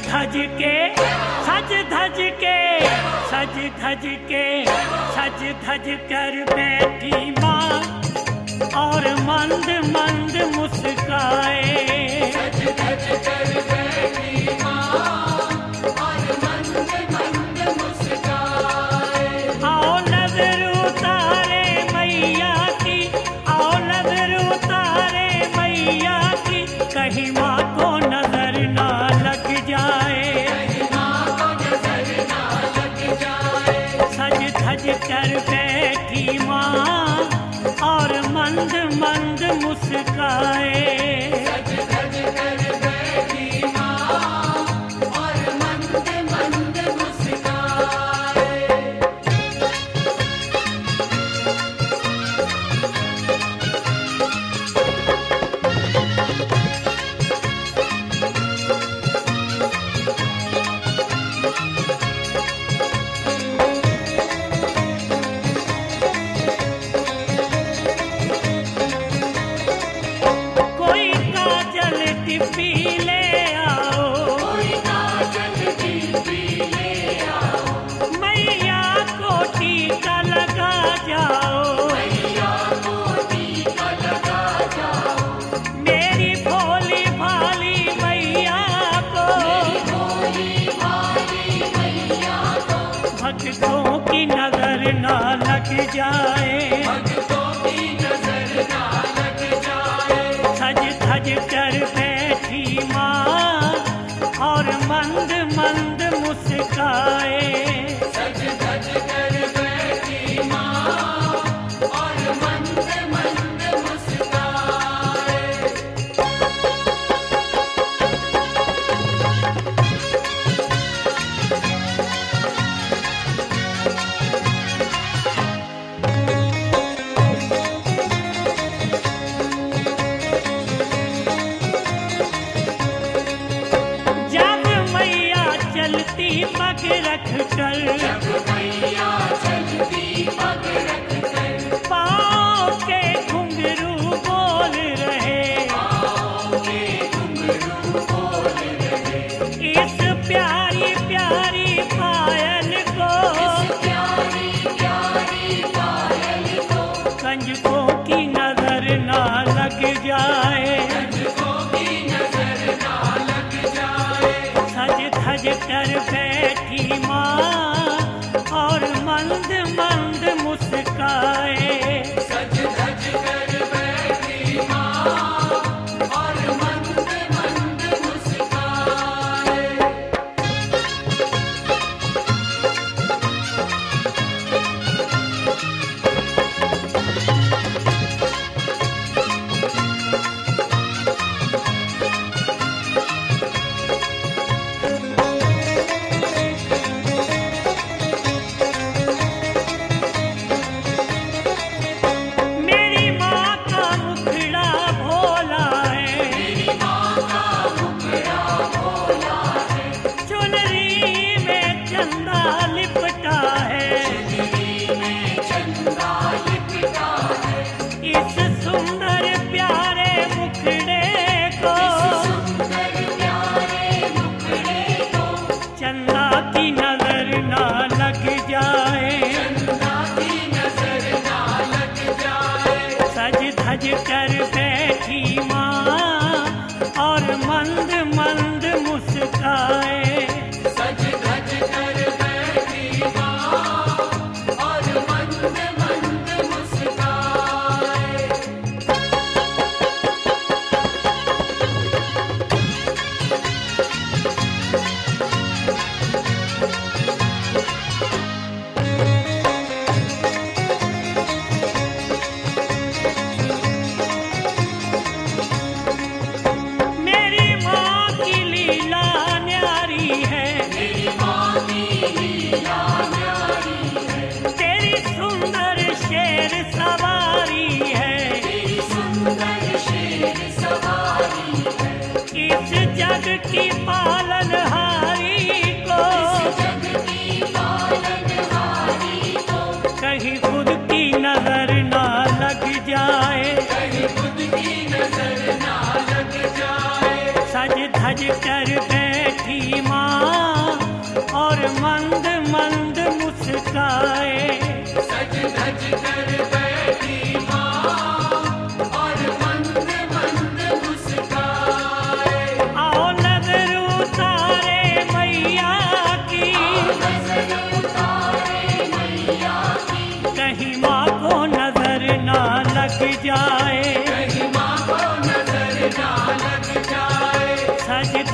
धज के सज धज के सज धज के सज धज कर बैठी माँ और मंद मंद मुस्काए। सज धज कर बैठी माँ और मंद मंद मुस्काए। आओ नजर उतारे मैया की, आओ नजर उतारे मैया की, कहीं माँ को नजर ना लग जाए। कहीं माँ को नजर ना लग जाए। सज धज कर बैठी माँ और मंद मंद मुस्काए। सज धज कर बैठी माँ और मंद मंद मुस्काए। कोई काजल टिप्पी ले आओ, कोई काजल टिप्पी ले आओ। मैया को टीका लगा जाओ। मैया को टीका लगा जाओ। मेरी भोली भाली मैया को, भोली भाली मैया को भक्तों की नजर ना लग जाए। भक्तों की नजर ना लग जाए। सज धज कर बैठी माँ और मंद मंद मुस्काए। सज धज कर बैठी माँ और मंद मंद मुस्काए। जब मैया चलती पग रख कर, जब मैया चलती पग रख कर। पाँव के घुंघरू बोल रहे। पाँव के घुंघरू बोल रहे। इस प्यारी प्यारी पायल को, प्यारी प्यारी पायल को कंजकों की नजर ना लग जाए। कंजकों की नजर ना लग जाए। सज धज कर बैठी माँ और मंद मंद मुस्काए। सज धज कर बैठी माँ और मंद मंद मुस्काए। मेरी माँ का मुखड़ा भोला है, मेरी माँ का मुखड़ा भोला है। चुनरी में चंदा लिपटा है। चुनरी में चंदा लिपटा है। इस सुंदर प्यारे मुखड़े को, सुंदर प्यारे मुखड़े को चंदा की नजर ना लग जाए। चंदा की नजर ना लग जाए। सज धज कर बैठी माँ और मंद मंद मुस्काए। सज धज कर बैठी माँ और मंद मंद मुस्काए। मेरी माँ की लीला न्यारी है, मेरी माँ की लीला न्यारी है। तेरी सुंदर शेर सवारी है। तेरी सुंदर शेर सवारी है। इस जग की पालनहारी को, इस जग की पालनहारी को कहीं खुद की नजर ना लग जाए। कहीं खुद की नजर ना लग जाए। सज धज कर बैठी माँ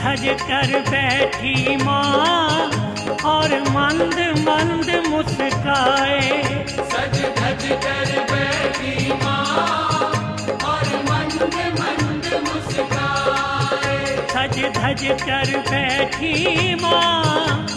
धज कर बैठी माँ और मंद मंद मुस्काए। सज धज कर बैठी माँ और मंद मंद मुस्काए। सज धज कर बैठी माँ